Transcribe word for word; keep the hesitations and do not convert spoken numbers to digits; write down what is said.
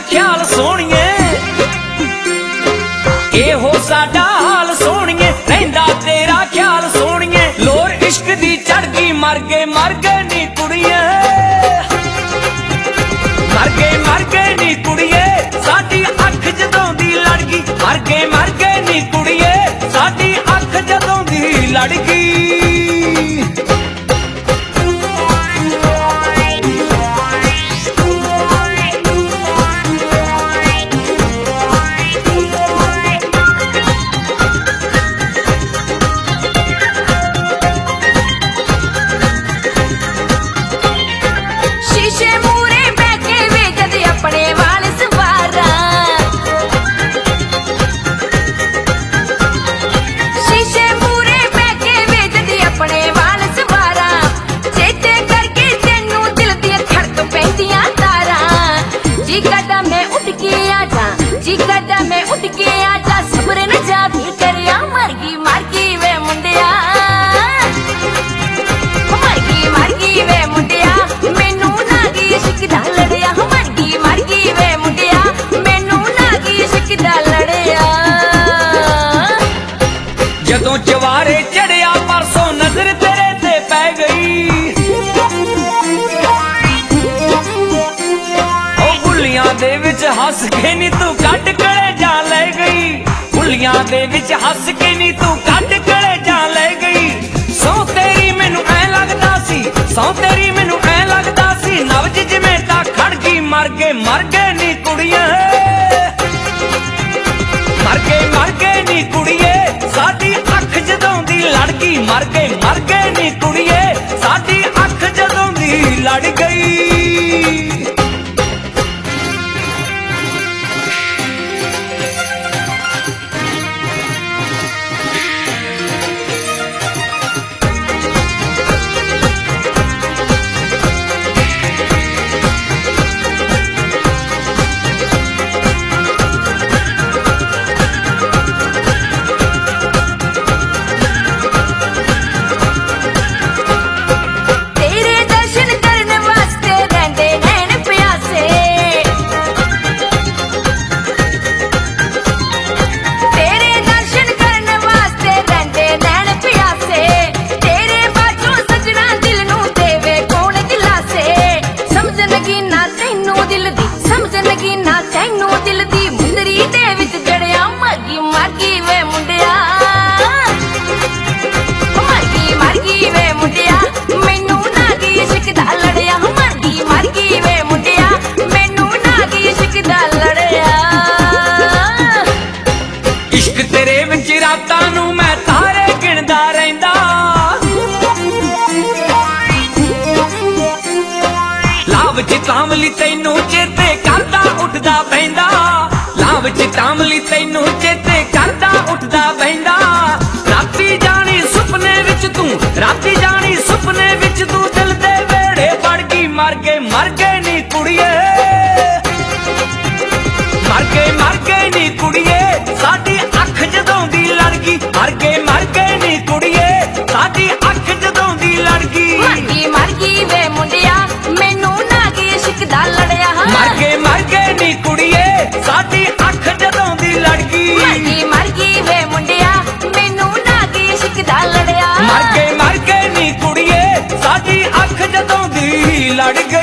ख्याल सोहणिए, एहो साडा हाल सोहणिए, रहिंदा तेरा ख्याल सोहणिए। लोर इश्क दी चढ़ गई, मर गए मर गए नी कुड़िए, मर गए मर गए नी कुड़िए, साडी अख जदों दी लड़ गई। मर गए मर गए नी कुड़िए, साडी अख जदों दी लड़ गई। जी करदा मैं उठ के आजा, सब्र न जा भी करिया। मर गई मर गई वे मुंडिया, मर गई मर गई वे मुंडिया, मैनू नागी इश्क दा लड़िया। मर गई मर गई वे मुंडिया, मैनू नागी इश्क दा लड़िया। जदों चवारे चढ़िया परसों नजर तेरे ते पै गई, बुलियां दे विच हस के नी तू कट कलेजा ले गई। बुलियां दे विच हस के नी तू कट कलेजा ले गई। सौ तेरी मैनू ऐ लगदा सी, सौ तेरी मैनू ऐ लगदा सी, नवज जिवें तां खड़ गई। मर गए मर गए नी कुड़िए, मर गए मर गए नी कुड़िए, साडी अख जदों दी लड़ गई। मर गए मर गए नी कुड़िए, साडी अख जदों दी लड़ गई। रातां नूं मैं तारे गिणदा रहिंदा, लाव च तांवली तैनू चेते करदा उठदा बहिंदा। लाव च तांवली तैनू चेते करदा उठदा बहिंदा। राती जानी सुपने विच तू, राती जानी सुपने विच तू, दिल दे वेड़े वड़ गई। मर गए मर गए नी कुड़िए, मर गए मर गए नी कुड़िए, साडी अख जदों दी लड़ गई। मर गए मर गए नी कुड़िए, साडी अख जदों दी लड़ गई। मर गई मर गई वे मुंडिया, मैनू नागी इश्क दा लड़िया। मर गए मर गए नी कुड़िए, साडी अख जदों दी लड़ गई। मर गई मर गई वे मुंडिया, मैनू नागी इश्क दा लड़िया। मर गए मर गए नी कुड़िए, साडी अख जदों दी लड़ गई।